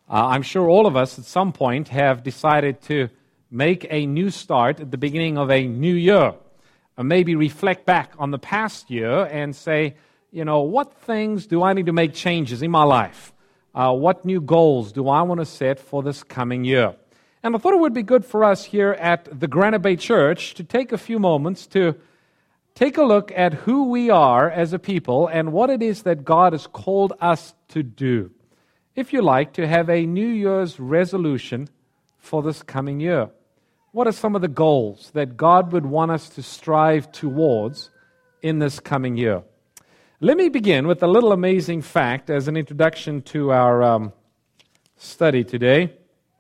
I'm sure all of us at some point have decided to make a new start at the beginning of a new year, or maybe reflect back on the past year and say, what things do I need to make changes in my life? What new goals do I want to set for this coming year? And I thought it would be good for us here at the Granite Bay Church to take a few moments to take a look at who we are as a people and what it is that God has called us to do. If you like, to have a New Year's resolution for this coming year. What are some of the goals that God would want us to strive towards in this coming year? Let me begin with a little amazing fact as an introduction to our study today.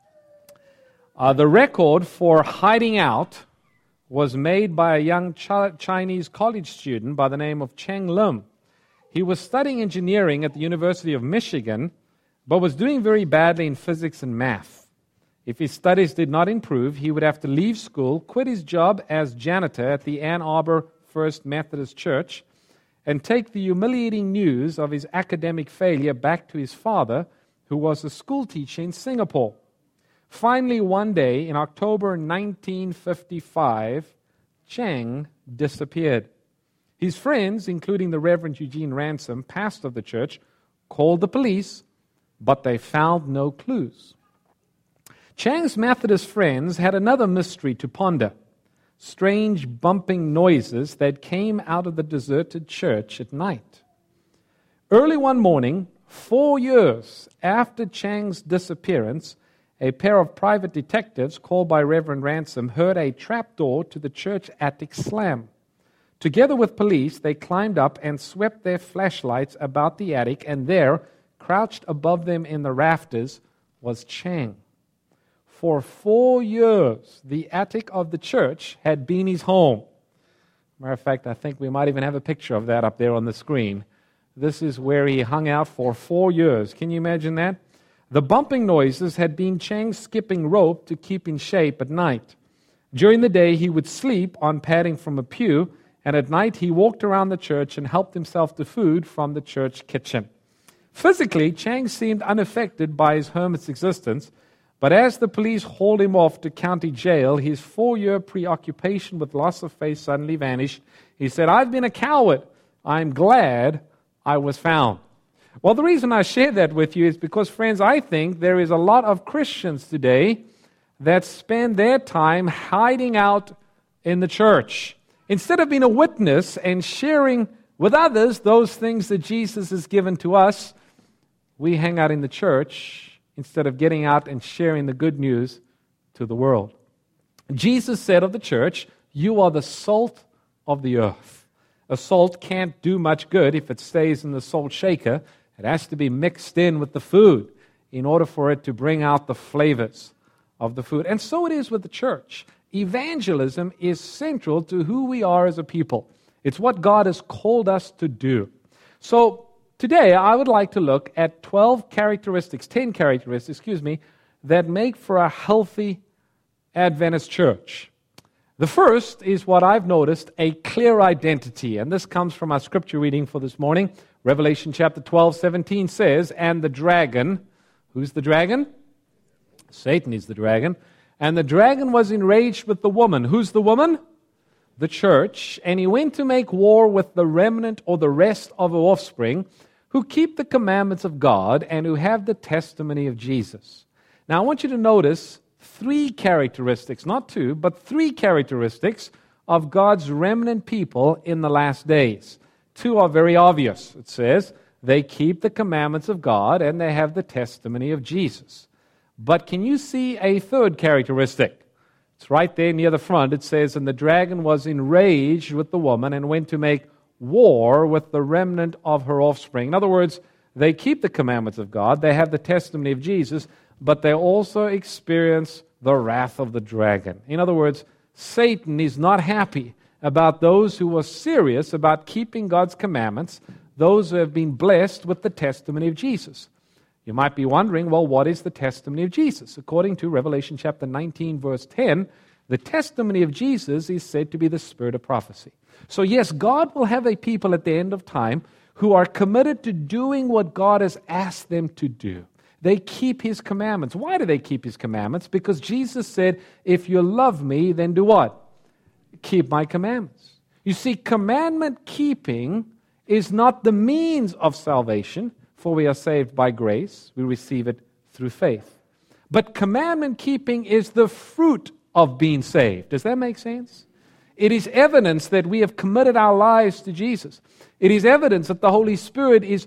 The record for hiding out was made by a young Chinese college student by the name of Cheng Lim. He was studying engineering at the University of Michigan, but was doing very badly in physics and math. If his studies did not improve, he would have to leave school, quit his job as janitor at the Ann Arbor First Methodist Church, and take the humiliating news of his academic failure back to his father, who was a school teacher in Singapore. Finally, one day in October 1955, Cheng disappeared. His friends, including the Reverend Eugene Ransom, pastor of the church, called the police, but they found no clues. Cheng's Methodist friends had another mystery to ponder: strange bumping noises that came out of the deserted church at night. Early one morning, 4 years after Cheng's disappearance, a pair of private detectives called by Reverend Ransom heard a trapdoor to the church attic slam. Together with police, they climbed up and swept their flashlights about the attic, and there, crouched above them in the rafters, was Cheng. For 4 years, the attic of the church had been his home. Matter of fact, I think we might even have a picture of that up there on the screen. This is where he hung out for 4 years. Can you imagine that? The bumping noises had been Cheng skipping rope to keep in shape at night. During the day, he would sleep on padding from a pew, and at night he walked around the church and helped himself to food from the church kitchen. Physically, Cheng seemed unaffected by his hermit's existence, but as the police hauled him off to county jail, his 4-year preoccupation with loss of faith suddenly vanished. He said, "I've been a coward. I'm glad I was found." Well, the reason I share that with you is because, friends, I think there is a lot of Christians today that spend their time hiding out in the church. Instead of being a witness and sharing with others those things that Jesus has given to us, we hang out in the church instead of getting out and sharing the good news to the world. Jesus said of the church, "You are the salt of the earth." A salt can't do much good if it stays in the salt shaker. It has to be mixed in with the food in order for it to bring out the flavors of the food. And so it is with the church. Evangelism is central to who we are as a people. It's what God has called us to do. So today I would like to look at 10 characteristics, that make for a healthy Adventist church. The first is what I've noticed, a clear identity. And this comes from our scripture reading for this morning. Revelation chapter 12:17 says, "And the dragon," who's the dragon? Satan is the dragon. "And the dragon was enraged with the woman." Who's the woman? The church. "And he went to make war with the remnant or the rest of her offspring, who keep the commandments of God and who have the testimony of Jesus." Now I want you to notice 3 characteristics, not 2, but 3 characteristics of God's remnant people in the last days. 2 are very obvious. It says, they keep the commandments of God and they have the testimony of Jesus. But can you see a 3rd characteristic? It's right there near the front. It says, "And the dragon was enraged with the woman and went to make war with the remnant of her offspring." In other words, they keep the commandments of God, they have the testimony of Jesus, but they also experience the wrath of the dragon. In other words, Satan is not happy about those who are serious about keeping God's commandments, those who have been blessed with the testimony of Jesus. You might be wondering, well, what is the testimony of Jesus? According to Revelation chapter 19, verse 10, the testimony of Jesus is said to be the spirit of prophecy. So yes, God will have a people at the end of time who are committed to doing what God has asked them to do. They keep His commandments. Why do they keep His commandments? Because Jesus said, if you love me, then do what? Keep my commandments. You see, commandment keeping is not the means of salvation, for we are saved by grace. We receive it through faith. But commandment keeping is the fruit of being saved. Does that make sense? It is evidence that we have committed our lives to Jesus. It is evidence that the Holy Spirit is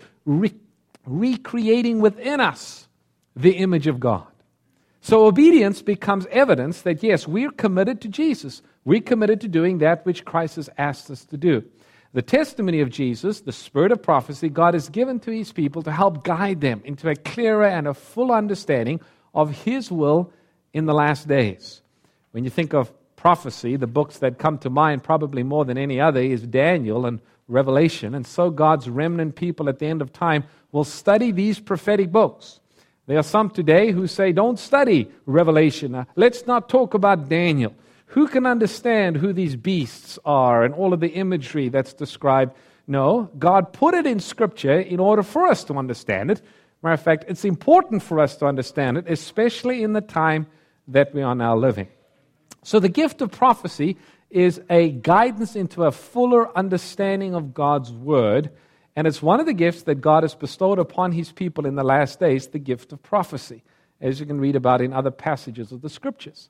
recreating within us the image of God. So obedience becomes evidence that, yes, we're committed to Jesus. We're committed to doing that which Christ has asked us to do. The testimony of Jesus, the spirit of prophecy, God has given to His people to help guide them into a clearer and a full understanding of His will in the last days. When you think of prophecy, the books that come to mind probably more than any other is Daniel and Revelation. And so God's remnant people at the end of time will study these prophetic books. There are some today who say, don't study Revelation. Let's not talk about Daniel. Who can understand who these beasts are and all of the imagery that's described? No, God put it in Scripture in order for us to understand it. Matter of fact, it's important for us to understand it, especially in the time that we are now living. So the gift of prophecy is a guidance into a fuller understanding of God's Word, and it's one of the gifts that God has bestowed upon His people in the last days, the gift of prophecy, as you can read about in other passages of the Scriptures.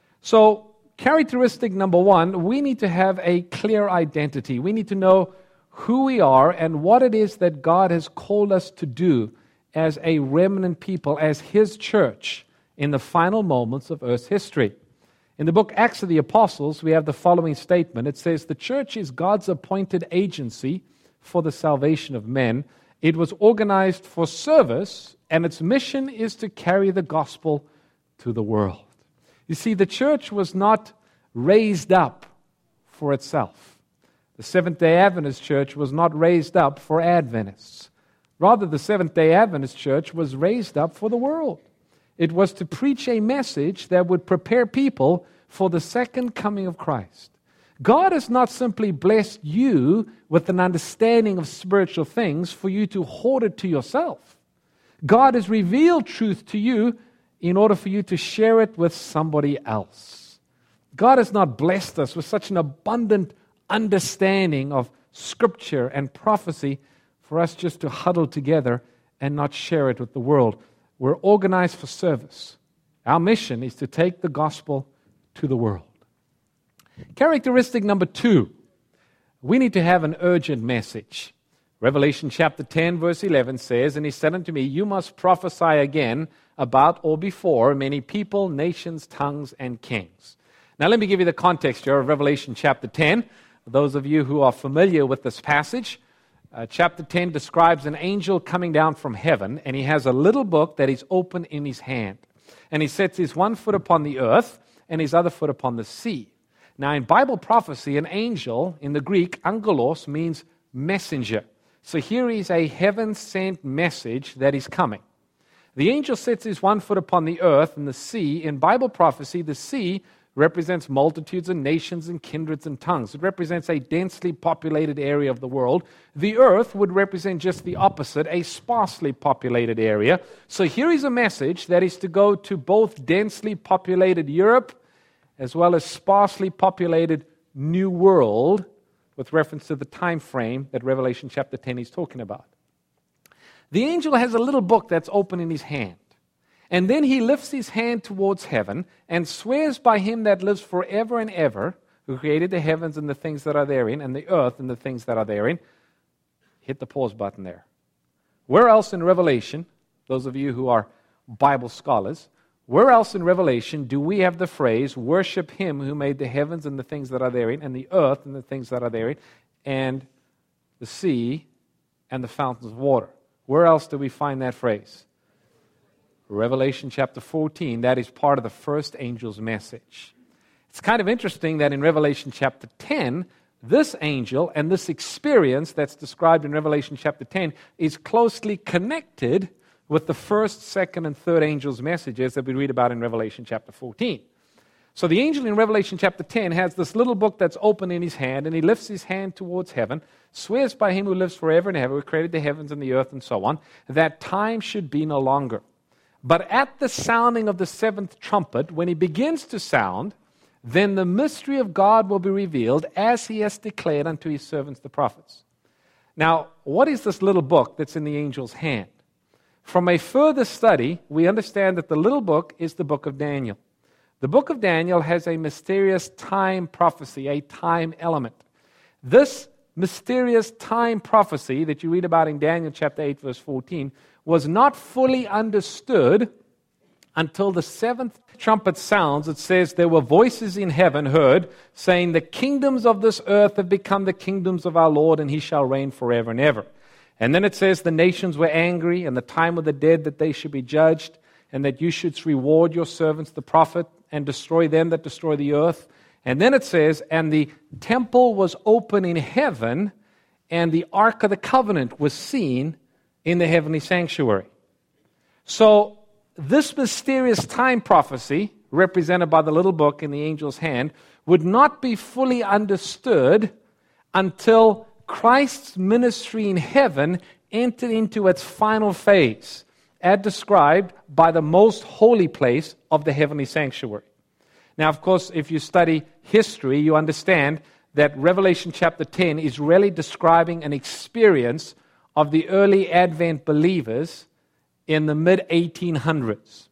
So, characteristic number one, we need to have a clear identity. We need to know who we are and what it is that God has called us to do as a remnant people, as His church in the final moments of Earth's history. In the book Acts of the Apostles, we have the following statement. It says, the church is God's appointed agency for the salvation of men. It was organized for service, and its mission is to carry the gospel to the world. You see, the church was not raised up for itself. The Seventh-day Adventist church was not raised up for Adventists. Rather, the Seventh-day Adventist church was raised up for the world. It was to preach a message that would prepare people for the second coming of Christ. God has not simply blessed you with an understanding of spiritual things for you to hoard it to yourself. God has revealed truth to you in order for you to share it with somebody else. God has not blessed us with such an abundant understanding of Scripture and prophecy for us just to huddle together and not share it with the world. We're organized for service. Our mission is to take the gospel to the world. Characteristic number two, we need to have an urgent message. Revelation chapter 10 verse 11 says, and He said unto me, you must prophesy again about or before many people, nations, tongues, and kings. Now let me give you the context here of Revelation chapter 10. Those of you who are familiar with this passage, chapter 10 describes an angel coming down from heaven, and he has a little book that is open in his hand. And he sets his one foot upon the earth and his other foot upon the sea. Now in Bible prophecy, an angel, in the Greek, angelos, means messenger. So here is a heaven-sent message that is coming. The angel sets his one foot upon the earth and the sea. In Bible prophecy, the sea represents multitudes and nations and kindreds and tongues. It represents a densely populated area of the world. The earth would represent just the opposite, a sparsely populated area. So here is a message that is to go to both densely populated Europe as well as sparsely populated New World, with reference to the time frame that Revelation chapter 10 is talking about. The angel has a little book that's open in his hand. And then he lifts his hand towards heaven and swears by Him that lives forever and ever, who created the heavens and the things that are therein, and the earth and the things that are therein. Hit the pause button there. Where else in Revelation, those of you who are Bible scholars, where else in Revelation do we have the phrase, worship Him who made the heavens and the things that are therein, and the earth and the things that are therein, and the sea and the fountains of water? Where else do we find that phrase? Revelation chapter 14, that is part of the first angel's message. It's kind of interesting that in Revelation chapter 10, this angel and this experience that's described in Revelation chapter 10 is closely connected with the first, second, and third angel's messages that we read about in Revelation chapter 14. So the angel in Revelation chapter 10 has this little book that's open in his hand, and he lifts his hand towards heaven, swears by Him who lives forever and ever, who created the heavens and the earth and so on, that time should be no longer. But at the sounding of the seventh trumpet, when he begins to sound, then the mystery of God will be revealed as he has declared unto his servants the prophets. Now, what is this little book that's in the angel's hand? From a further study, we understand that the little book is the book of Daniel. The book of Daniel has a mysterious time prophecy, a time element. This mysterious time prophecy that you read about in Daniel chapter 8, verse 14, was not fully understood until the seventh trumpet sounds. It says, there were voices in heaven heard, saying, the kingdoms of this earth have become the kingdoms of our Lord, and he shall reign forever and ever. And then it says, the nations were angry, and the time of the dead that they should be judged, and that you should reward your servants, the prophet, and destroy them that destroy the earth. And then it says, and the temple was open in heaven, and the ark of the covenant was seen in the heavenly sanctuary. So, this mysterious time prophecy, represented by the little book in the angel's hand, would not be fully understood until Christ's ministry in heaven entered into its final phase, as described by the most holy place of the heavenly sanctuary. Now, of course, if you study history, you understand that Revelation chapter 10 is really describing an experience of the early Advent believers in the mid-1800s,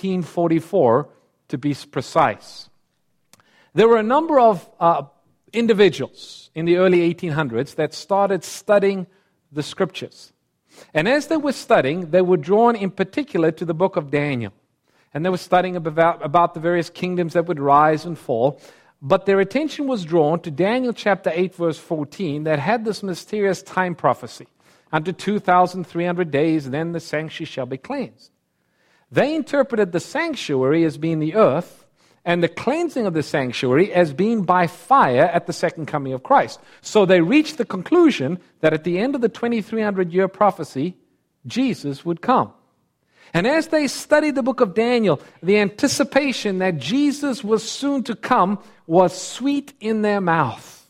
1844 to be precise. There were a number of individuals in the early 1800s that started studying the Scriptures. And as they were studying, they were drawn in particular to the book of Daniel. And they were studying about the various kingdoms that would rise and fall. But their attention was drawn to Daniel chapter 8, verse 14, that had this mysterious time prophecy. Unto 2,300 days, then the sanctuary shall be cleansed. They interpreted the sanctuary as being the earth, and the cleansing of the sanctuary as being by fire at the second coming of Christ. So they reached the conclusion that at the end of the 2,300-year prophecy, Jesus would come. And as they studied the book of Daniel, the anticipation that Jesus was soon to come was sweet in their mouth.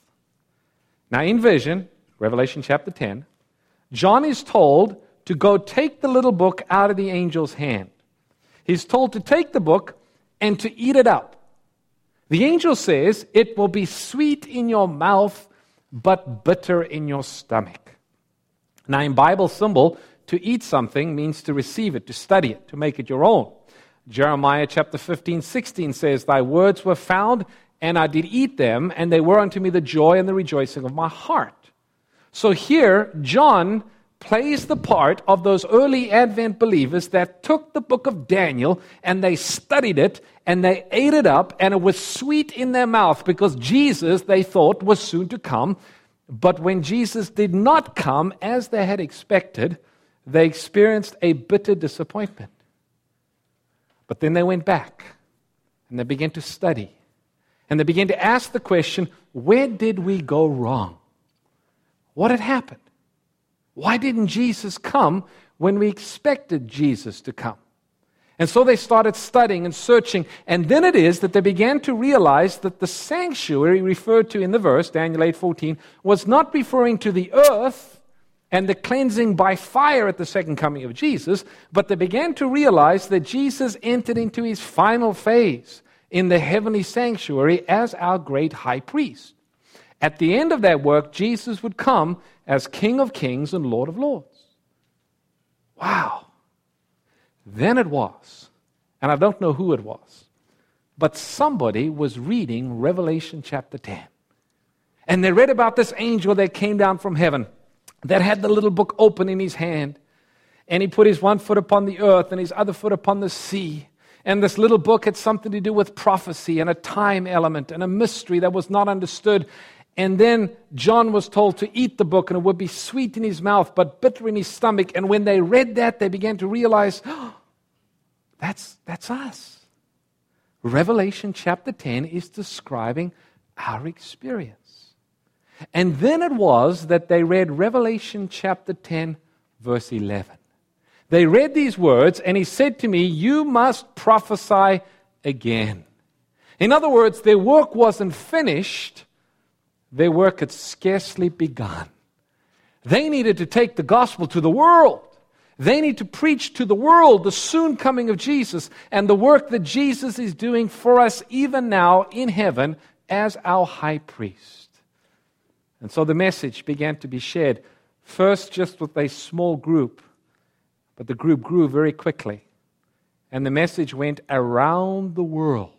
Now in vision, Revelation chapter 10, John is told to go take the little book out of the angel's hand. He's told to take the book and to eat it up. The angel says, it will be sweet in your mouth, but bitter in your stomach. Now in Bible symbol, to eat something means to receive it, to study it, to make it your own. Jeremiah chapter 15, 16 says, thy words were found, and I did eat them, and they were unto me the joy and the rejoicing of my heart. So here, John plays the part of those early Advent believers that took the book of Daniel and they studied it and they ate it up, and it was sweet in their mouth because Jesus, they thought, was soon to come. But when Jesus did not come as they had expected, they experienced a bitter disappointment. But then they went back and they began to study and they began to ask the question, where did we go wrong? What had happened? Why didn't Jesus come when we expected Jesus to come? And so they started studying and searching, and then it is that they began to realize that the sanctuary referred to in the verse, Daniel 8:14, was not referring to the earth and the cleansing by fire at the second coming of Jesus, but they began to realize that Jesus entered into his final phase in the heavenly sanctuary as our great high priest. At the end of that work, Jesus would come as King of Kings and Lord of Lords. Wow. Then it was, and I don't know who it was, but somebody was reading Revelation chapter 10. And they read about this angel that came down from heaven that had the little book open in his hand. And he put his one foot upon the earth and his other foot upon the sea. And this little book had something to do with prophecy and a time element and a mystery that was not understood. And then John was told to eat the book and it would be sweet in his mouth but bitter in his stomach. And when they read that, they began to realize, oh, that's us. Revelation chapter 10 is describing our experience. And then it was that they read Revelation chapter 10, verse 11. They read these words, and he said to me, you must prophesy again. In other words, their work wasn't finished. Their work had scarcely begun. They needed to take the gospel to the world. They need to preach to the world the soon coming of Jesus and the work that Jesus is doing for us even now in heaven as our high priest. And so the message began to be shared, first just with a small group, but the group grew very quickly. And the message went around the world.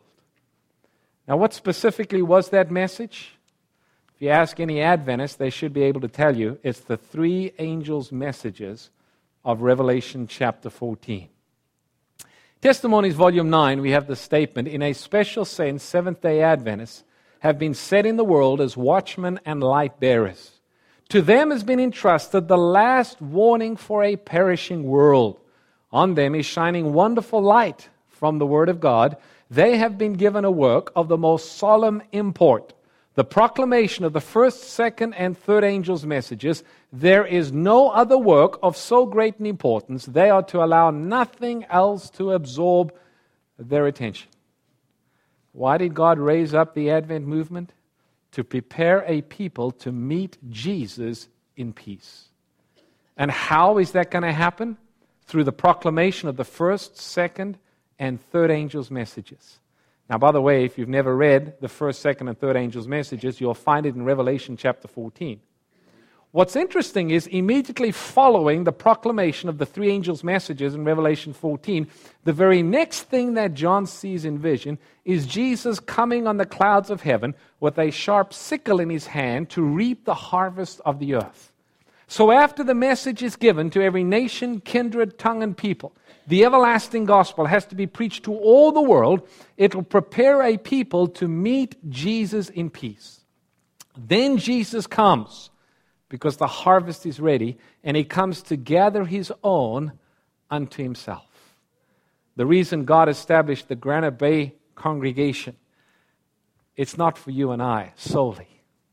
Now, what specifically was that message? If you ask any Adventist, they should be able to tell you it's the three angels' messages of Revelation chapter 14. Testimonies, volume 9, we have the statement, in a special sense, Seventh-day Adventists have been set in the world as watchmen and light bearers. To them has been entrusted the last warning for a perishing world. On them is shining wonderful light from the Word of God. They have been given a work of the most solemn import, the proclamation of the first, second, and third angels' messages. There is no other work of so great an importance. They are to allow nothing else to absorb their attention. Why did God raise up the Advent movement? To prepare a people to meet Jesus in peace. And how is that going to happen? Through the proclamation of the first, second, and third angels' messages. Now, by the way, if you've never read the first, second, and third angels' messages, you'll find it in Revelation chapter 14. What's interesting is immediately following the proclamation of the three angels' messages in Revelation 14, the very next thing that John sees in vision is Jesus coming on the clouds of heaven with a sharp sickle in his hand to reap the harvest of the earth. So after the message is given to every nation, kindred, tongue, and people, the everlasting gospel has to be preached to all the world. It will prepare a people to meet Jesus in peace. Then Jesus comes, because the harvest is ready, and he comes to gather his own unto himself. The reason God established the Granite Bay congregation, it's not for you and I solely.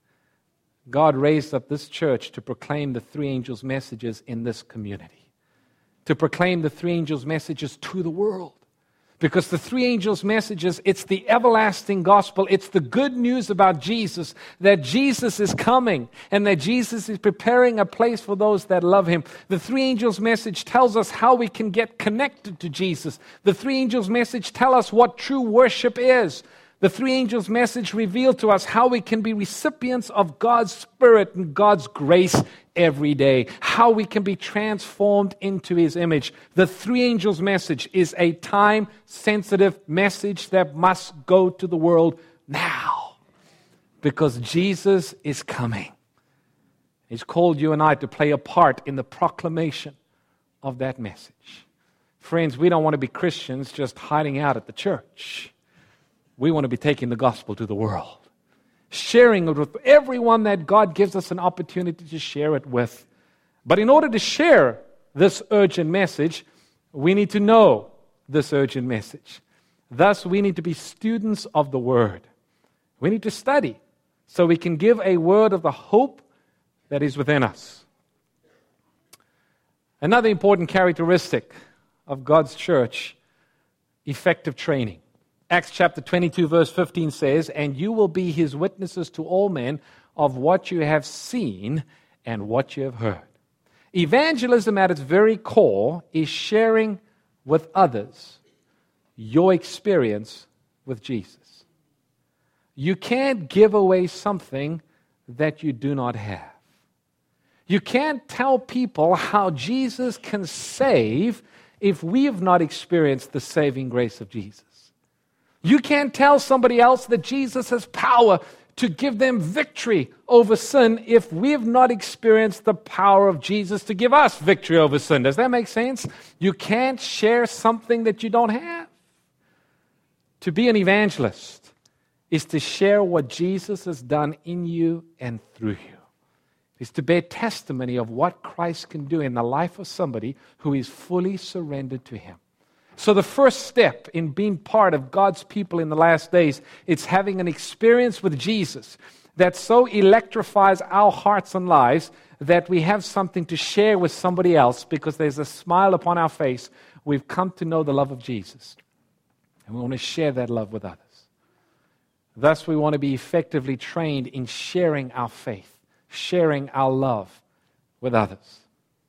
God raised up this church to proclaim the three angels' messages in this community, to proclaim the three angels' messages to the world. Because the three angels' messages, it's the everlasting gospel. It's the good news about Jesus, that Jesus is coming and that Jesus is preparing a place for those that love him. The three angels' message tells us how we can get connected to Jesus. The three angels' message tell us what true worship is. The three angels' message reveal to us how we can be recipients of God's Spirit and God's grace every day, how we can be transformed into his image. The three angels' message is a time-sensitive message that must go to the world now, because Jesus is coming. He's called you and I to play a part in the proclamation of that message. Friends, we don't want to be Christians just hiding out at the church. We want to be taking the gospel to the world, sharing it with everyone that God gives us an opportunity to share it with. But in order to share this urgent message, we need to know this urgent message. Thus, we need to be students of the Word. We need to study so we can give a word of the hope that is within us. Another important characteristic of God's church, effective training. Acts chapter 22 verse 15 says, "And you will be his witnesses to all men of what you have seen and what you have heard." Evangelism at its very core is sharing with others your experience with Jesus. You can't give away something that you do not have. You can't tell people how Jesus can save if we have not experienced the saving grace of Jesus. You can't tell somebody else that Jesus has power to give them victory over sin if we have not experienced the power of Jesus to give us victory over sin. Does that make sense? You can't share something that you don't have. To be an evangelist is to share what Jesus has done in you and through you. It is to bear testimony of what Christ can do in the life of somebody who is fully surrendered to him. So the first step in being part of God's people in the last days, it's having an experience with Jesus that so electrifies our hearts and lives that we have something to share with somebody else because there's a smile upon our face. We've come to know the love of Jesus, and we want to share that love with others. Thus, we want to be effectively trained in sharing our faith, sharing our love with others.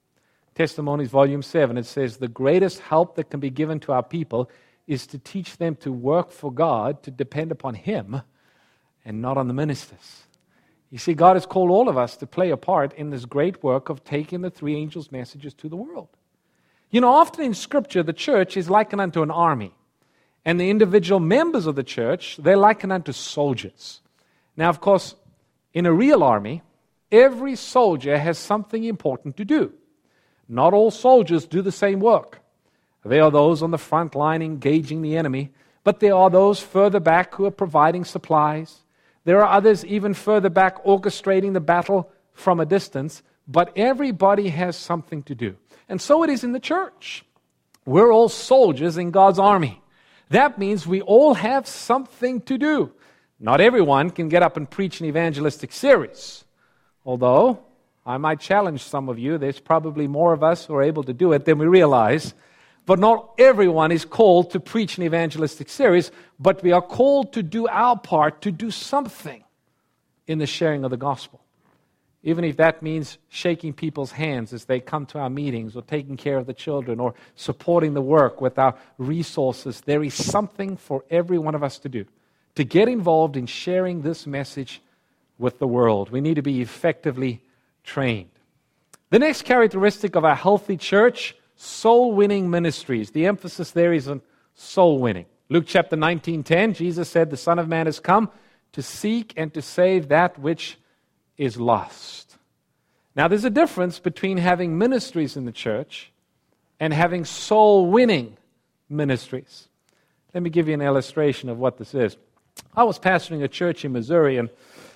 Testimonies, Volume 7, it says, the greatest help that can be given to our people is to teach them to work for God, to depend upon Him, and not on the ministers. You see, God has called all of us to play a part in this great work of taking the three angels' messages to the world. You know, often in Scripture, the church is likened unto an army. And the individual members of the church, they're likened unto soldiers. Now, of course, in a real army, every soldier has something important to do. Not all soldiers do the same work. There are those on the front line engaging the enemy, but there are those further back who are providing supplies. There are others even further back orchestrating the battle from a distance, but everybody has something to do. And so it is in the church. We're all soldiers in God's army. That means we all have something to do. Not everyone can get up and preach an evangelistic series. Although, I might challenge some of you, there's probably more of us who are able to do it than we realize. But not everyone is called to preach an evangelistic series, but we are called to do our part, to do something in the sharing of the gospel. Even if that means shaking people's hands as they come to our meetings, or taking care of the children, or supporting the work with our resources, there is something for every one of us to do, to get involved in sharing this message with the world. We need to be effectively trained. The next characteristic of a healthy church, soul-winning ministries. The emphasis there is on soul winning. Luke chapter 19:10, Jesus said, the Son of Man has come to seek and to save that which is lost. Now, there's a difference between having ministries in the church and having soul-winning ministries. Let me give you an illustration of what this is. I was pastoring a church in Missouri, and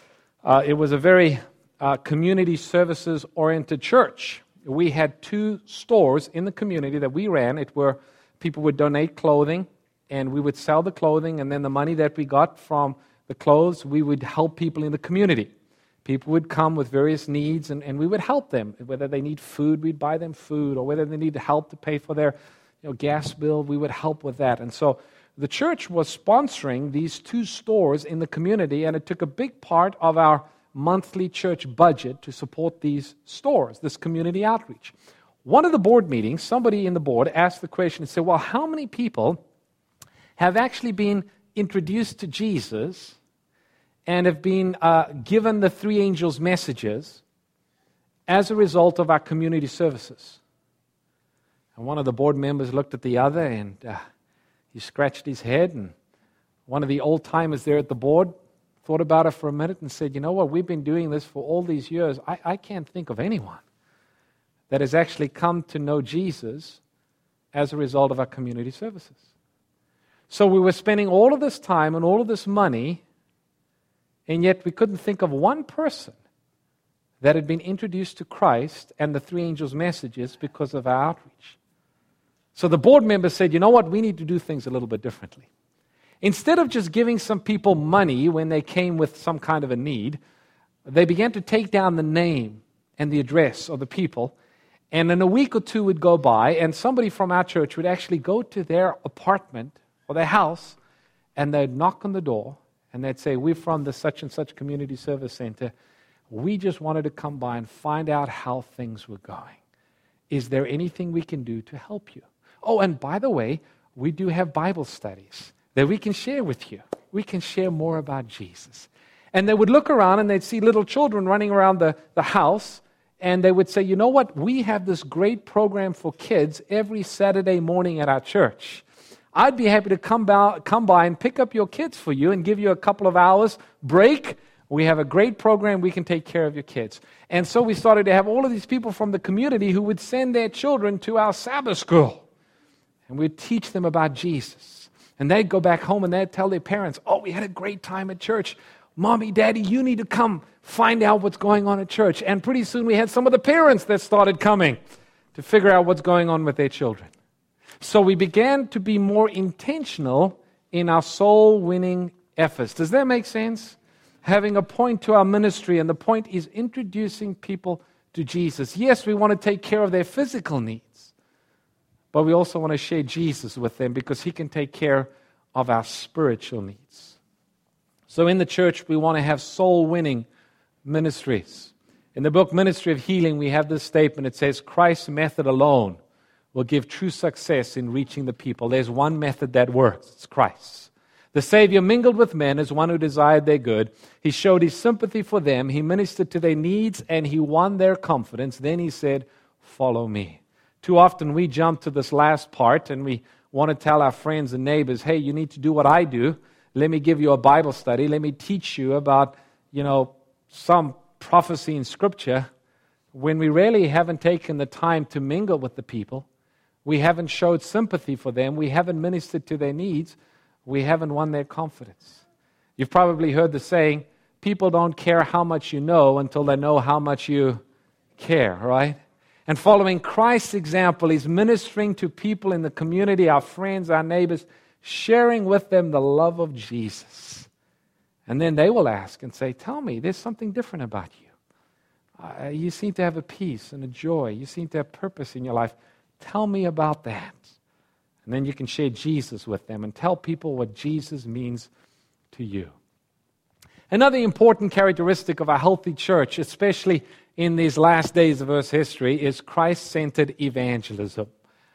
it was a very community services-oriented church. We had 2 stores in the community that we ran. It were people would donate clothing, and we would sell the clothing, and then the money that we got from the clothes, we would help people in the community. People would come with various needs, and we would help them. Whether they need food, we'd buy them food, or whether they need help to pay for their gas bill, we would help with that. And so the church was sponsoring these 2 stores in the community, and it took a big part of our monthly church budget to support these stores, this community outreach. One of the board meetings, somebody in the board asked the question and said, well, how many people have actually been introduced to Jesus and have been given the 3 angels' messages as a result of our community services? And one of the board members looked at the other, and he scratched his head, and one of the old-timers there at the board thought about it for a minute and said, you know what, we've been doing this for all these years. I can't think of anyone that has actually come to know Jesus as a result of our community services. So we were spending all of this time and all of this money, and yet we couldn't think of one person that had been introduced to Christ and the 3 angels' messages because of our outreach. So the board member said, you know what, we need to do things a little bit differently. Instead of just giving some people money when they came with some kind of a need, they began to take down the name and the address of the people, and in a week or 2 would go by, and somebody from our church would actually go to their apartment or their house, and they'd knock on the door, and they'd say, we're from the such and such community service center. We just wanted to come by and find out how things were going. Is there anything we can do to help you? Oh, and by the way, we do have Bible studies that we can share with you. We can share more about Jesus. And they would look around and they'd see little children running around the house, and they would say, you know what, we have this great program for kids every Saturday morning at our church. I'd be happy to come by and pick up your kids for you and give you a couple of hours break. We have a great program. We can take care of your kids. And so we started to have all of these people from the community who would send their children to our Sabbath school. And we'd teach them about Jesus. And they'd go back home and they'd tell their parents, oh, we had a great time at church. Mommy, Daddy, you need to come find out what's going on at church. And pretty soon we had some of the parents that started coming to figure out what's going on with their children. So we began to be more intentional in our soul-winning efforts. Does that make sense? Having a point to our ministry, and the point is introducing people to Jesus. Yes, we want to take care of their physical needs, but we also want to share Jesus with them because He can take care of our spiritual needs. So in the church, we want to have soul-winning ministries. In the book Ministry of Healing, we have this statement. It says, Christ's method alone will give true success in reaching the people. There's one method that works. It's Christ. The Savior mingled with men as one who desired their good. He showed his sympathy for them. He ministered to their needs, and he won their confidence. Then he said, follow me. Too often we jump to this last part, and we want to tell our friends and neighbors, hey, you need to do what I do. Let me give you a Bible study. Let me teach you about, some prophecy in Scripture, when we really haven't taken the time to mingle with the people. We haven't showed sympathy for them. We haven't ministered to their needs. We haven't won their confidence. You've probably heard the saying, people don't care how much you know until they know how much you care, right? And following Christ's example, he's ministering to people in the community, our friends, our neighbors, sharing with them the love of Jesus. And then they will ask and say, tell me, there's something different about you. You seem to have a peace and a joy. You seem to have purpose in your life. Tell me about that. And then you can share Jesus with them and tell people what Jesus means to you. Another important characteristic of a healthy church, especially in these last days of Earth's history, is Christ-centered evangelism.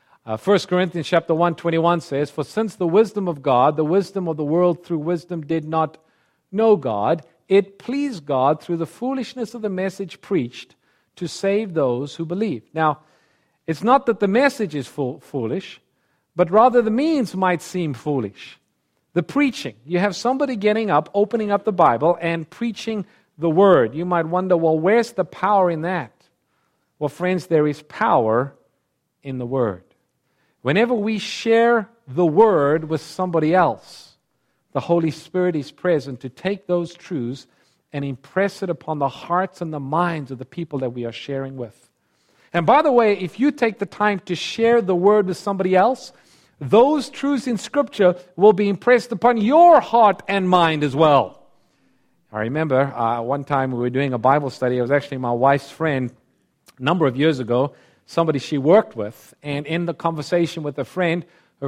1 Corinthians chapter 1:21 says, for since the wisdom of God, the wisdom of the world through wisdom did not know God, it pleased God through the foolishness of the message preached to save those who believe. Now, it's not that the message is foolish, but rather the means might seem foolish. The preaching. You have somebody getting up, opening up the Bible, and preaching the Word. You might wonder, well, where's the power in that? Well, friends, there is power in the Word. Whenever we share the Word with somebody else, the Holy Spirit is present to take those truths and impress it upon the hearts and the minds of the people that we are sharing with. And by the way, if you take the time to share the Word with somebody else, those truths in Scripture will be impressed upon your heart and mind as well. I remember one time we were doing a Bible study. It was actually my wife's friend a number of years ago, somebody she worked with. And in the conversation with her friend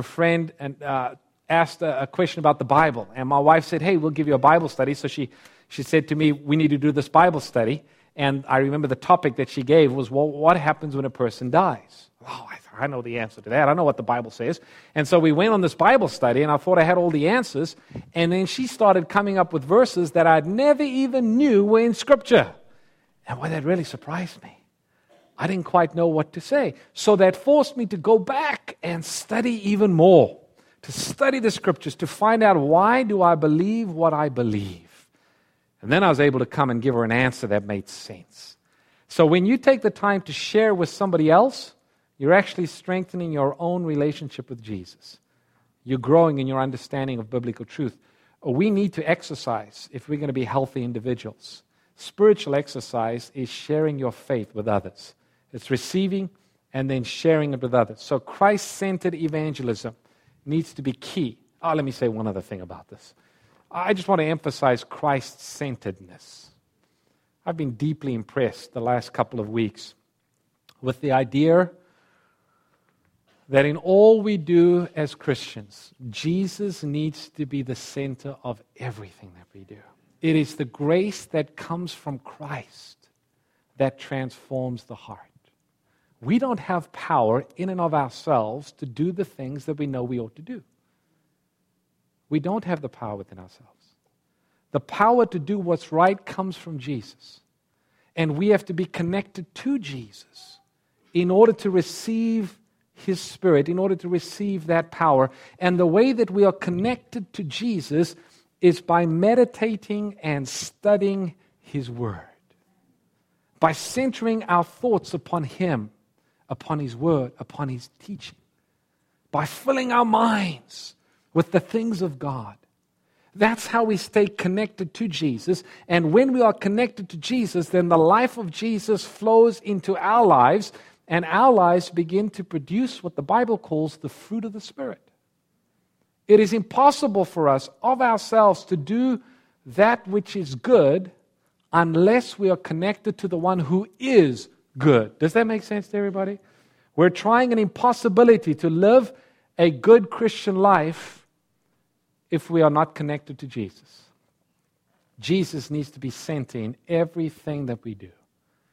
asked a question about the Bible. And my wife said, hey, we'll give you a Bible study. So she said to me, we need to do this Bible study. And I remember the topic that she gave was, well, what happens when a person dies? Oh, I know the answer to that. I know what the Bible says. And so we went on this Bible study, and I thought I had all the answers. And then she started coming up with verses that I'd never even knew were in Scripture. And boy, that really surprised me. I didn't quite know what to say. So that forced me to go back and study even more, to study the Scriptures, to find out why do I believe what I believe. And then I was able to come and give her an answer that made sense. So when you take the time to share with somebody else, you're actually strengthening your own relationship with Jesus. You're growing in your understanding of biblical truth. We need to exercise if we're going to be healthy individuals. Spiritual exercise is sharing your faith with others. It's receiving and then sharing it with others. So Christ-centered evangelism needs to be key. Let me say one other thing about this. I just want to emphasize Christ-centeredness. I've been deeply impressed the last couple of weeks with the idea that in all we do as Christians, Jesus needs to be the center of everything that we do. It is the grace that comes from Christ that transforms the heart. We don't have power in and of ourselves to do the things that we know we ought to do. We don't have the power within ourselves. The power to do what's right comes from Jesus. And we have to be connected to Jesus in order to receive His Spirit, in order to receive that power. And the way that we are connected to Jesus is by meditating and studying His Word. By centering our thoughts upon Him, upon His Word, upon His teaching. By filling our minds with the things of God. That's how we stay connected to Jesus. And when we are connected to Jesus, then the life of Jesus flows into our lives, and our lives begin to produce what the Bible calls the fruit of the Spirit. It is impossible for us of ourselves to do that which is good unless we are connected to the one who is good. Does that make sense to everybody? We're trying an impossibility to live a good Christian life if we are not connected to Jesus. Jesus needs to be centered in everything that we do.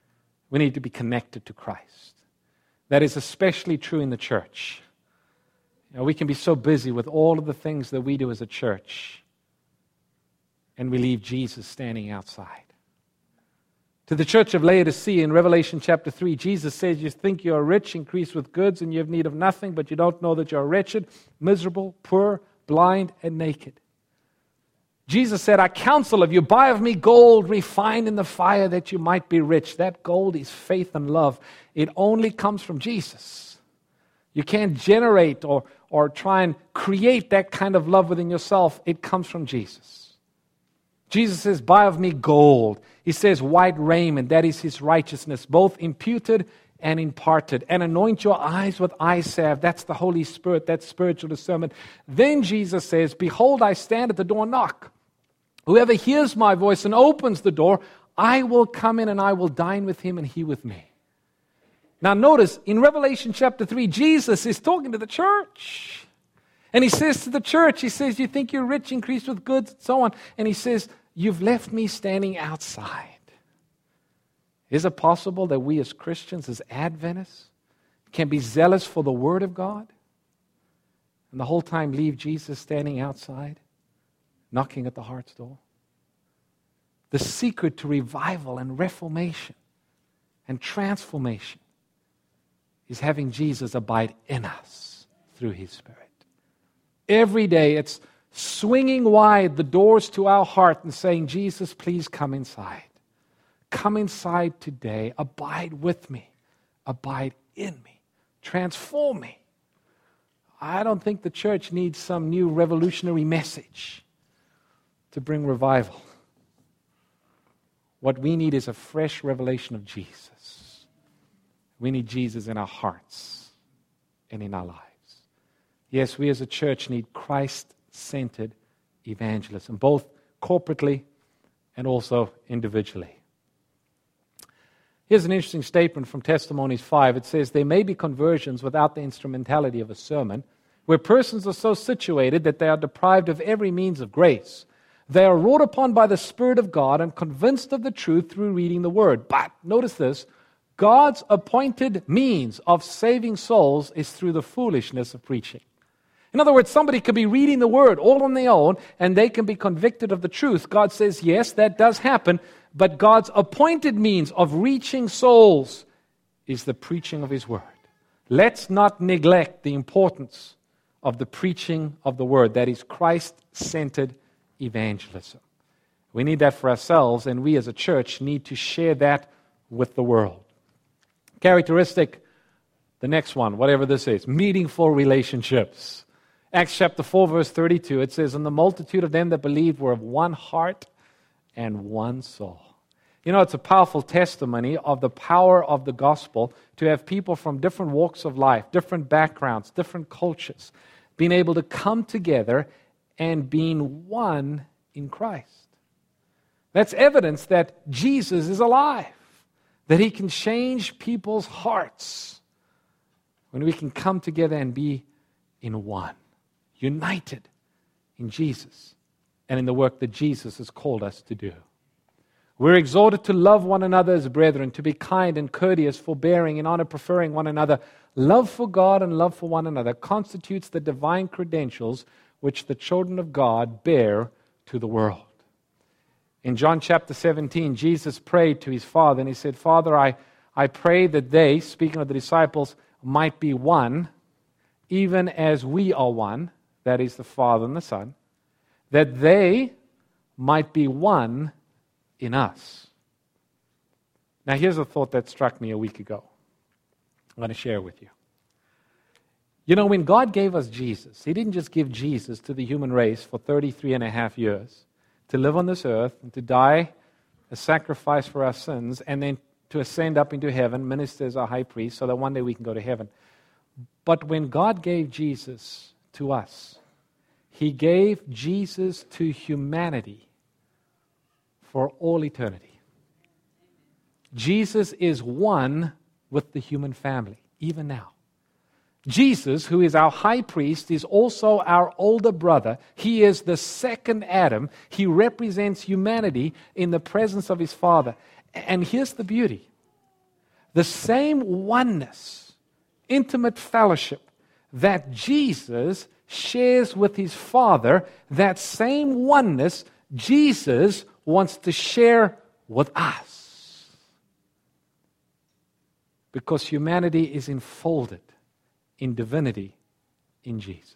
We need to be connected to Christ. That is especially true in the church. We can be so busy with all of the things that we do as a church, and we leave Jesus standing outside. To the church of Laodicea in Revelation chapter 3, Jesus says, you think you are rich, increased with goods, and you have need of nothing, but you don't know that you are wretched, miserable, poor, blind, and naked. Jesus said, I counsel of you, buy of me gold refined in the fire that you might be rich. That gold is faith and love. It only comes from Jesus. You can't generate or try and create that kind of love within yourself. It comes from Jesus. Jesus says, buy of me gold. He says, white raiment, that is his righteousness, both imputed and imparted. And anoint your eyes with eye salve. That's the Holy Spirit, that's spiritual discernment. Then Jesus says, behold, I stand at the door and knock. Whoever hears my voice and opens the door, I will come in and I will dine with him and he with me. Now notice, in Revelation chapter 3, Jesus is talking to the church. And he says to the church, he says, you think you're rich, increased with goods, and so on. And he says, you've left me standing outside. Is it possible that we as Christians, as Adventists, can be zealous for the Word of God and the whole time leave Jesus standing outside, knocking at the heart's door? The secret to revival and reformation and transformation is having Jesus abide in us through His Spirit. Every day it's swinging wide the doors to our heart and saying, Jesus, please come inside. Come inside today. Abide with me. Abide in me. Transform me. I don't think the church needs some new revolutionary message to bring revival. What we need is a fresh revelation of Jesus. We need Jesus in our hearts and in our lives. Yes, we as a church need Christ-centered evangelism, both corporately and also individually. Here's an interesting statement from Testimonies 5. It says, there may be conversions without the instrumentality of a sermon, where persons are so situated that they are deprived of every means of grace. They are wrought upon by the Spirit of God and convinced of the truth through reading the Word. But, notice this, God's appointed means of saving souls is through the foolishness of preaching. In other words, somebody could be reading the Word all on their own and they can be convicted of the truth. God says, yes, that does happen, but God's appointed means of reaching souls is the preaching of His Word. Let's not neglect the importance of the preaching of the Word. That is Christ-centered evangelism. We need that for ourselves, and we as a church need to share that with the world. Characteristic, the next one, whatever this is, meaningful relationships. Acts chapter 4, verse 32, it says, and the multitude of them that believed were of one heart and one soul. You know, it's a powerful testimony of the power of the gospel to have people from different walks of life, different backgrounds, different cultures, being able to come together and being one in Christ. That's evidence that Jesus is alive, that He can change people's hearts when we can come together and be in one, united in Jesus and in the work that Jesus has called us to do. We're exhorted to love one another as brethren, to be kind and courteous, forbearing, in honor preferring one another. Love for God and love for one another constitutes the divine credentials which the children of God bear to the world. In John chapter 17, Jesus prayed to His Father, and He said, Father, I pray that they, speaking of the disciples, might be one, even as we are one, that is the Father and the Son, that they might be one in us. Now here's a thought that struck me a week ago. I'm going to share with you. You know, when God gave us Jesus, He didn't just give Jesus to the human race for 33 and a half years to live on this earth and to die a sacrifice for our sins and then to ascend up into heaven, minister as our high priest, so that one day we can go to heaven. But when God gave Jesus to us, He gave Jesus to humanity for all eternity. Jesus is one with the human family, even now. Jesus, who is our high priest, is also our older brother. He is the second Adam. He represents humanity in the presence of His Father. And here's the beauty. The same oneness, intimate fellowship that Jesus shares with his Father, that same oneness Jesus wants to share with us. Because humanity is enfolded in divinity in Jesus.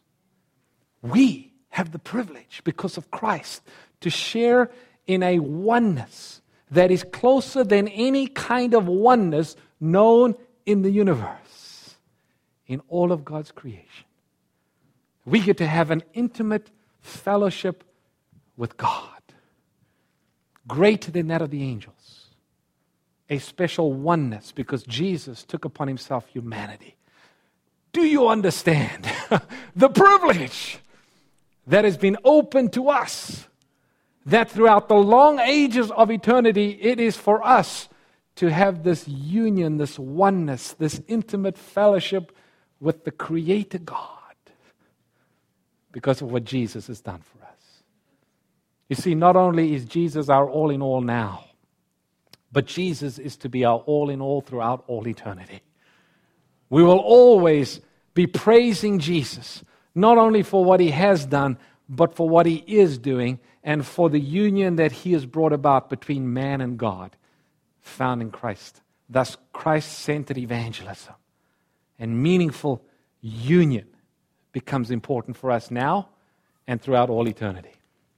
We have the privilege, because of Christ, to share in a oneness that is closer than any kind of oneness known in the universe, in all of God's creation. We get to have an intimate fellowship with God, greater than that of the angels. A special oneness because Jesus took upon himself humanity. Do you understand the privilege that has been opened to us? That throughout the long ages of eternity, it is for us to have this union, this oneness, this intimate fellowship with the Creator God because of what Jesus has done for us. You see, not only is Jesus our all in all now, but Jesus is to be our all in all throughout all eternity. We will always be praising Jesus, not only for what he has done, but for what he is doing and for the union that he has brought about between man and God, found in Christ. Thus, Christ-centered evangelism and meaningful union becomes important for us now and throughout all eternity.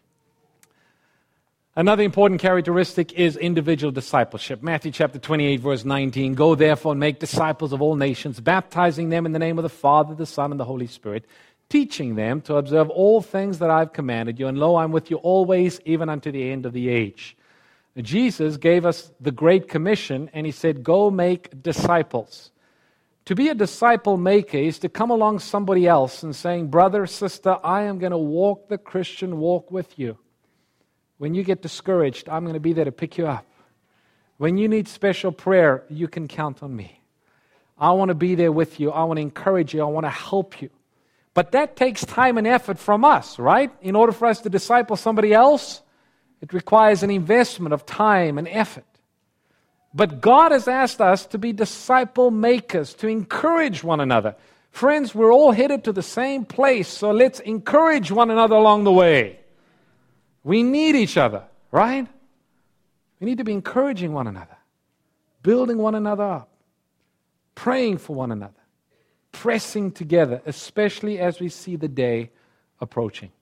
Another important characteristic is individual discipleship. Matthew chapter 28, verse 19. Go therefore and make disciples of all nations, baptizing them in the name of the Father, the Son, and the Holy Spirit, teaching them to observe all things that I have commanded you. And lo, I'm with you always, even unto the end of the age. Jesus gave us the Great Commission, and he said, go make disciples. To be a disciple maker is to come along somebody else and saying, brother, sister, I am going to walk the Christian walk with you. When you get discouraged, I'm going to be there to pick you up. When you need special prayer, you can count on me. I want to be there with you. I want to encourage you. I want to help you. But that takes time and effort from us, right? In order for us to disciple somebody else, it requires an investment of time and effort. But God has asked us to be disciple makers, to encourage one another. Friends, we're all headed to the same place, so let's encourage one another along the way. We need each other, right? We need to be encouraging one another, building one another up, praying for one another, pressing together, especially as we see the day approaching.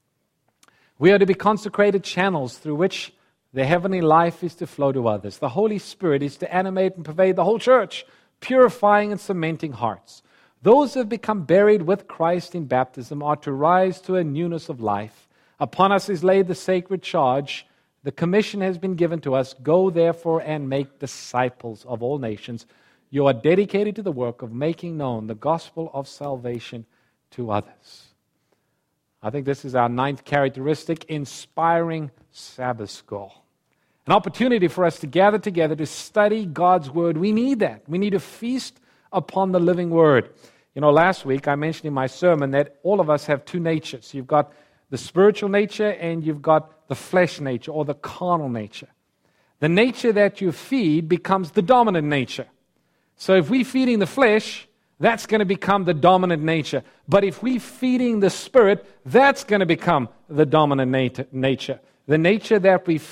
We are to be consecrated channels through which the heavenly life is to flow to others. The Holy Spirit is to animate and pervade the whole church, purifying and cementing hearts. Those who have become buried with Christ in baptism are to rise to a newness of life. Upon us is laid the sacred charge. The commission has been given to us. Go therefore and make disciples of all nations. You are dedicated to the work of making known the gospel of salvation to others. I think this is our ninth characteristic, inspiring Sabbath school. An opportunity for us to gather together to study God's Word. We need that. We need to feast upon the living Word. You know, last week I mentioned in my sermon that all of us have two natures. You've got the spiritual nature and you've got the flesh nature or the carnal nature. The nature that you feed becomes the dominant nature. So if we're feeding the flesh, that's going to become the dominant nature. But if we're feeding the Spirit, that's going to become the dominant nature. The nature that we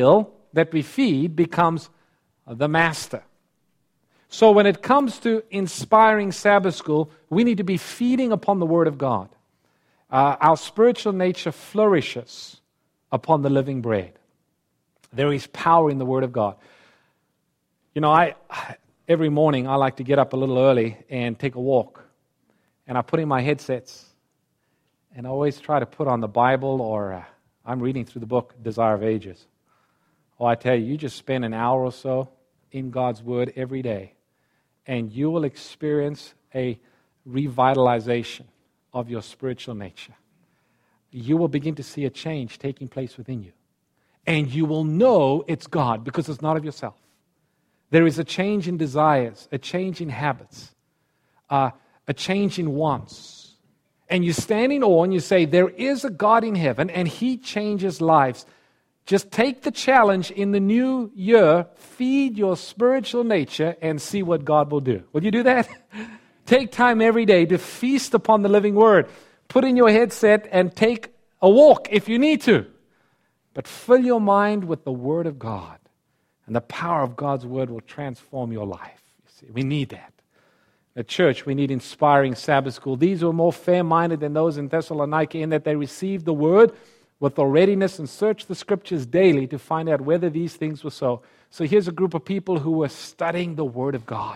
feed becomes the master. So when it comes to inspiring Sabbath school, we need to be feeding upon the Word of God. Our spiritual nature flourishes upon the living bread. There is power in the Word of God. You know, every morning I like to get up a little early and take a walk. And I put in my headsets. And I always try to put on the Bible, or I'm reading through the book Desire of Ages. Oh, I tell you, you just spend an hour or so in God's Word every day, and you will experience a revitalization of your spiritual nature. You will begin to see a change taking place within you. And you will know it's God because it's not of yourself. There is a change in desires, a change in habits, a change in wants. And you stand in awe and you say, there is a God in heaven and He changes lives. Just take the challenge in the new year, feed your spiritual nature, and see what God will do. Will you do that? Take time every day to feast upon the living Word. Put in your headset and take a walk if you need to. But fill your mind with the Word of God. And the power of God's Word will transform your life. You see, we need that. At church, we need inspiring Sabbath school. These were more fair-minded than those in Thessalonica in that they received the Word with all readiness and searched the Scriptures daily to find out whether these things were so. So here's a group of people who were studying the Word of God.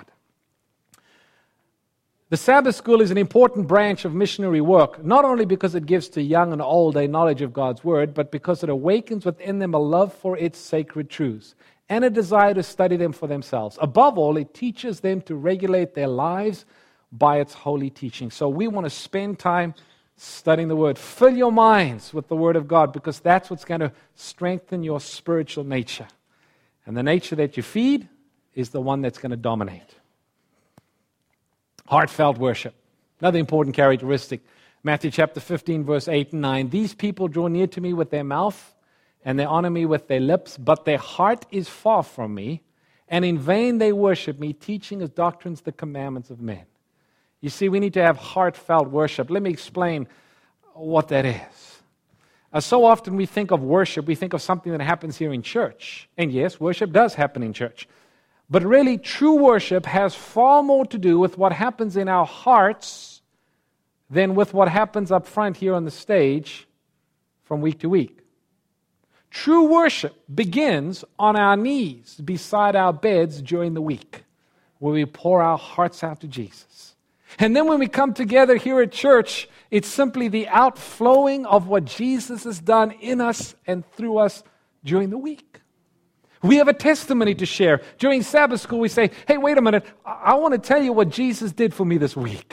The Sabbath school is an important branch of missionary work, not only because it gives to young and old a knowledge of God's Word, but because it awakens within them a love for its sacred truths and a desire to study them for themselves. Above all, it teaches them to regulate their lives by its holy teaching. So we want to spend time studying the Word. Fill your minds with the Word of God, because that's what's going to strengthen your spiritual nature. And the nature that you feed is the one that's going to dominate. Heartfelt worship. Another important characteristic. Matthew chapter 15, verse 8 and 9. These people draw near to me with their mouth, and they honor me with their lips, but their heart is far from me, and in vain they worship me, teaching as doctrines the commandments of men. You see, we need to have heartfelt worship. Let me explain what that is. So often we think of worship, we think of something that happens here in church. And yes, worship does happen in church. But really, true worship has far more to do with what happens in our hearts than with what happens up front here on the stage from week to week. True worship begins on our knees beside our beds during the week, where we pour our hearts out to Jesus. And then when we come together here at church, it's simply the outflowing of what Jesus has done in us and through us during the week. We have a testimony to share. During Sabbath school, we say, hey, wait a minute, I want to tell you what Jesus did for me this week.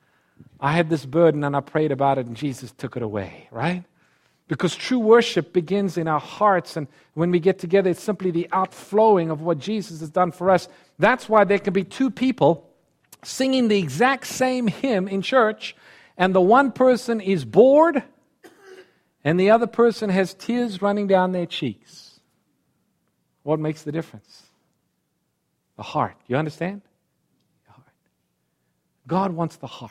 I had this burden and I prayed about it and Jesus took it away, right? Because true worship begins in our hearts, and when we get together, it's simply the outflowing of what Jesus has done for us. That's why there can be two people singing the exact same hymn in church, and the one person is bored and the other person has tears running down their cheeks. What makes the difference? The heart. You understand? The heart. God wants the heart.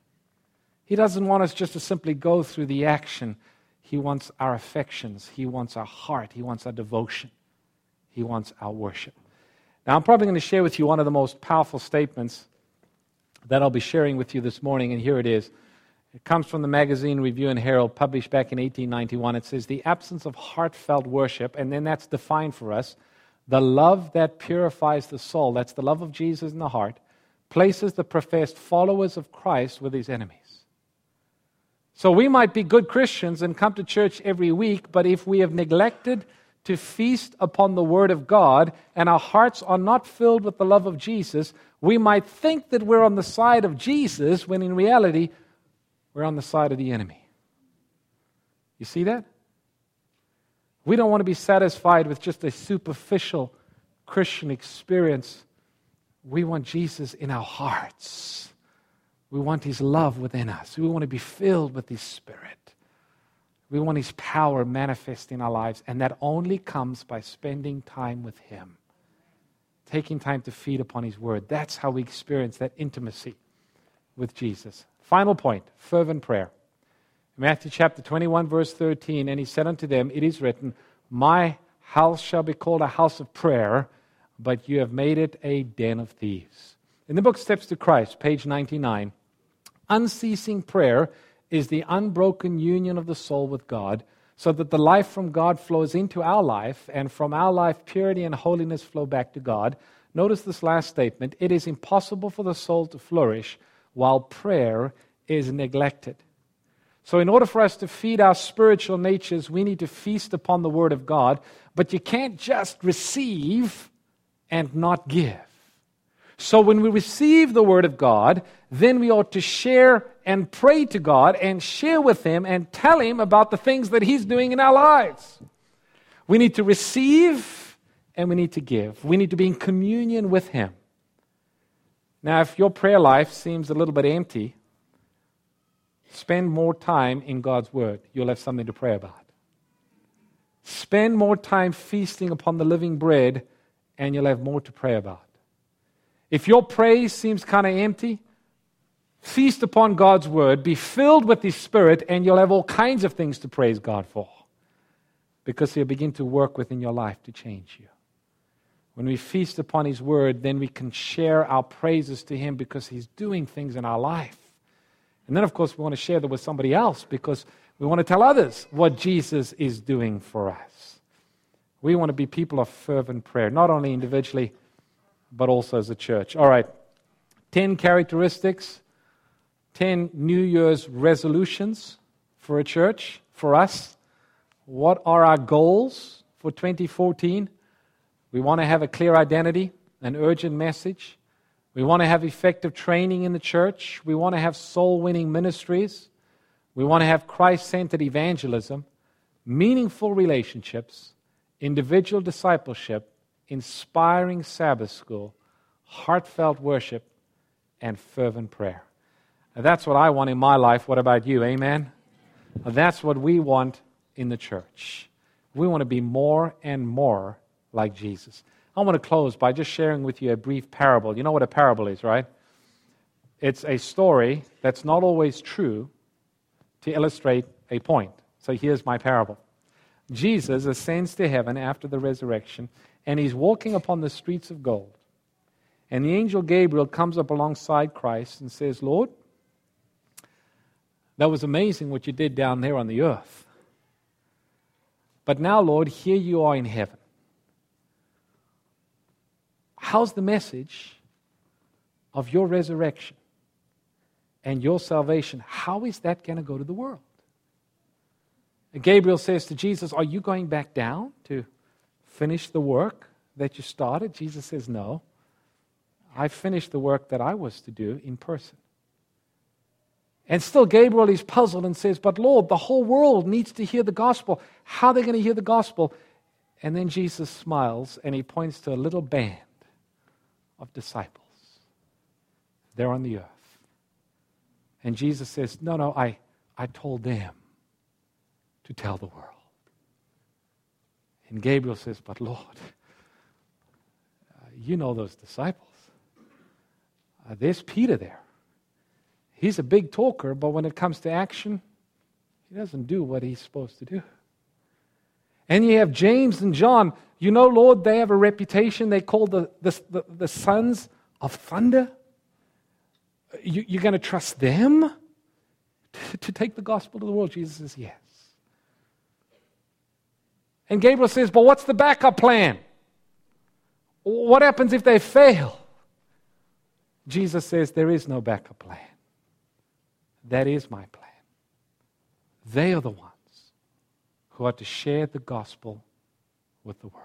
He doesn't want us just to simply go through the action. He wants our affections. He wants our heart. He wants our devotion. He wants our worship. Now, I'm probably going to share with you one of the most powerful statements that I'll be sharing with you this morning, and here it is. It comes from the magazine Review and Herald, published back in 1891. It says, the absence of heartfelt worship, and then that's defined for us, the love that purifies the soul, that's the love of Jesus in the heart, places the professed followers of Christ with his enemies. So we might be good Christians and come to church every week, but if we have neglected to feast upon the Word of God and our hearts are not filled with the love of Jesus, we might think that we're on the side of Jesus when in reality we're on the side of the enemy. You see that? We don't want to be satisfied with just a superficial Christian experience. We want Jesus in our hearts. We want His love within us. We want to be filled with His Spirit. We want His power manifest in our lives, and that only comes by spending time with Him. Taking time to feed upon His Word. That's how we experience that intimacy with Jesus. Final point, fervent prayer. Matthew chapter 21, verse 13, and He said unto them, it is written, my house shall be called a house of prayer, but you have made it a den of thieves. In the book Steps to Christ, page 99, unceasing prayer is the unbroken union of the soul with God, so that the life from God flows into our life, and from our life purity and holiness flow back to God. Notice this last statement, it is impossible for the soul to flourish while prayer is neglected. So in order for us to feed our spiritual natures, we need to feast upon the Word of God, but you can't just receive and not give. So when we receive the Word of God, then we ought to share and pray to God and share with Him and tell Him about the things that He's doing in our lives. We need to receive and we need to give. We need to be in communion with Him. Now, if your prayer life seems a little bit empty, spend more time in God's Word. You'll have something to pray about. Spend more time feasting upon the living bread, and you'll have more to pray about. If your praise seems kind of empty, feast upon God's Word, be filled with His Spirit, and you'll have all kinds of things to praise God for, because He'll begin to work within your life to change you. When we feast upon His Word, then we can share our praises to Him because He's doing things in our life. And then, of course, we want to share that with somebody else because we want to tell others what Jesus is doing for us. We want to be people of fervent prayer, not only individually, but also as a church. All right, 10 characteristics, 10 New Year's resolutions for a church, for us. What are our goals for 2014? We want to have a clear identity, an urgent message. We want to have effective training in the church. We want to have soul-winning ministries. We want to have Christ-centered evangelism, meaningful relationships, individual discipleship, inspiring Sabbath school, heartfelt worship, and fervent prayer. Now, that's what I want in my life. What about you? Amen? That's what we want in the church. We want to be more and more like Jesus. I want to close by just sharing with you a brief parable. You know what a parable is, right? It's a story that's not always true to illustrate a point. So here's my parable. Jesus ascends to heaven after the resurrection, and He's walking upon the streets of gold. And the angel Gabriel comes up alongside Christ and says, Lord, that was amazing what you did down there on the earth. But now, Lord, here you are in heaven. How's the message of your resurrection and your salvation? How is that going to go to the world? And Gabriel says to Jesus, are you going back down to finish the work that you started? Jesus says, no. I finished the work that I was to do in person. And still Gabriel is puzzled and says, but Lord, the whole world needs to hear the gospel. How are they going to hear the gospel? And then Jesus smiles and He points to a little band of disciples. They're on the earth. And Jesus says, no, I told them to tell the world. And Gabriel says, but Lord, you know those disciples. There's Peter there. He's a big talker, but when it comes to action, he doesn't do what he's supposed to do. And you have James and John. You know, Lord, they have a reputation. They call the sons of thunder. You're going to trust them to take the gospel to the world? Jesus says, yes. And Gabriel says, but what's the backup plan? What happens if they fail? Jesus says, there is no backup plan. That is my plan. They are the ones who are to share the gospel with the world.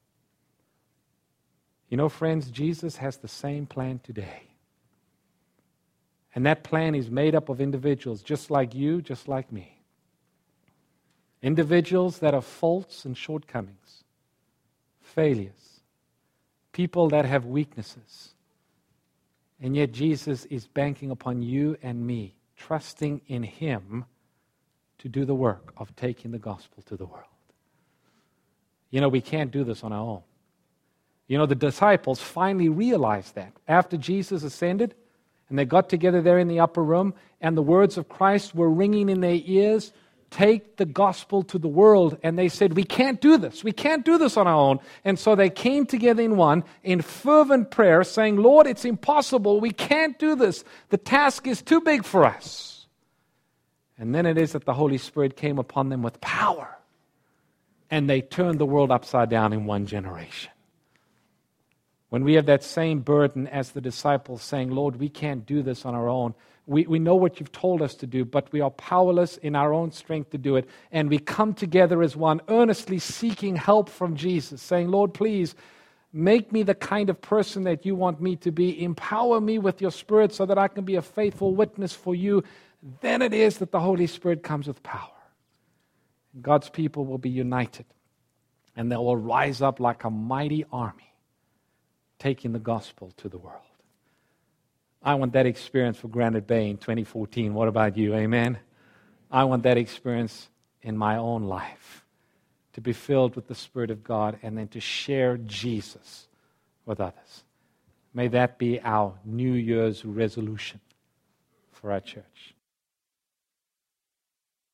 You know, friends, Jesus has the same plan today. And that plan is made up of individuals just like you, just like me. Individuals that have faults and shortcomings, failures, people that have weaknesses. And yet Jesus is banking upon you and me, trusting in Him to do the work of taking the gospel to the world. You know, we can't do this on our own. You know, the disciples finally realized that after Jesus ascended, and they got together there in the upper room, and the words of Christ were ringing in their ears, take the gospel to the world. And they said, we can't do this. We can't do this on our own. And so they came together in fervent prayer, saying, Lord, it's impossible. We can't do this. The task is too big for us. And then it is that the Holy Spirit came upon them with power. And they turned the world upside down in one generation. When we have that same burden as the disciples saying, Lord, we can't do this on our own. We know what you've told us to do, but we are powerless in our own strength to do it. And we come together as one, earnestly seeking help from Jesus, saying, Lord, please make me the kind of person that you want me to be. Empower me with your Spirit so that I can be a faithful witness for you. Then it is that the Holy Spirit comes with power. God's people will be united, and they will rise up like a mighty army, taking the gospel to the world. I want that experience for Granite Bay in 2014. What about you? Amen? I want that experience in my own life. to be filled with the Spirit of God, and then to share Jesus with others. May that be our New Year's resolution for our church.